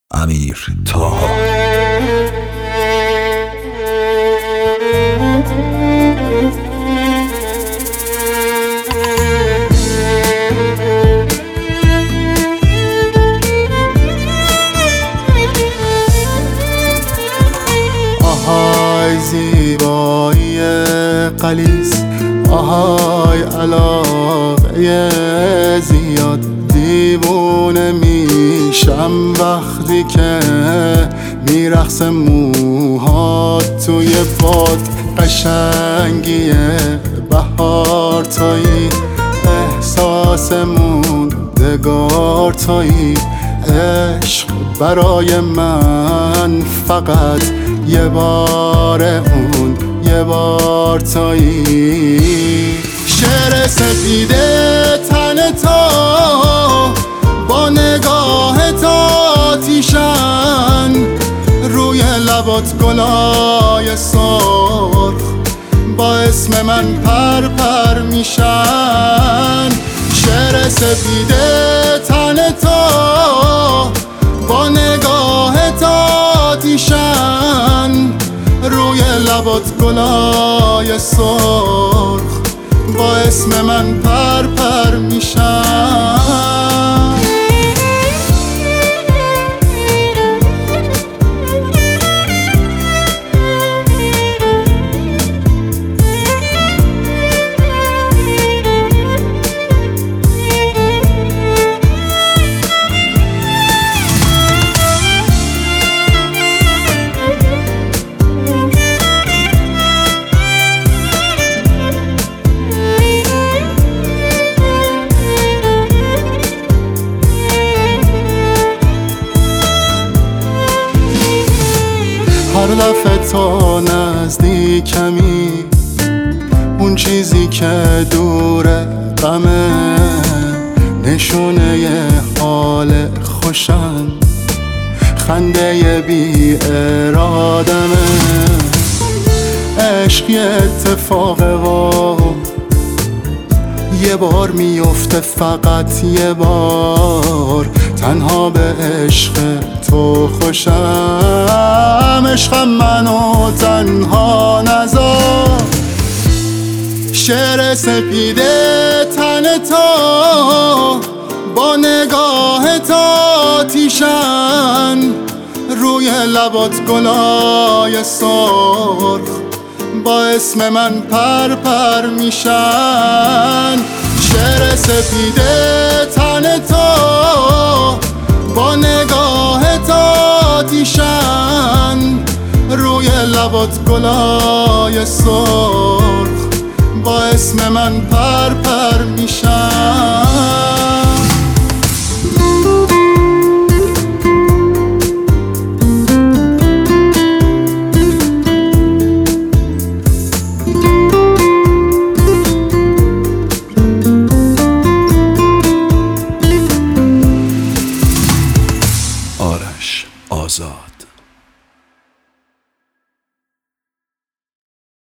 امیر طاها. آهای زیبایی غلیظ، آهای علاقه زیاد، دیوونه میشم وقتی که میرقص موهات توی باد. قشنگی بهار تویی، احساس موندگار تویی، عشق برای من فقط یه بار، اون یه بار تویی. شعر سفیده تن تو با نگاه آتیشن، روی لبات گلای سرخ با اسم من پر پر میشن. شعر سفیده تن تو با نگاه آتیشن، روی لبات گلای سرخ با اسم من پر پر میشن. هر دفعه تو نزدیکمی، اون چیزی که دوره غمه، نشونه ی حال خوشم، خنده بی ارادمه. عشق یه اتفاقه و یه بار میفته، فقط یه بار. تنها به عشق تو خوشم، عشقم منو تنها نذار. شعر سپیده تن تو با نگاه آتیشن، روی لبات گلای سرخ با اسم من پر پر میشن. شعر سپیده تن تو با نگاه آتیشن، روی لبات گلای سرخ با اسم من پر پر میشن.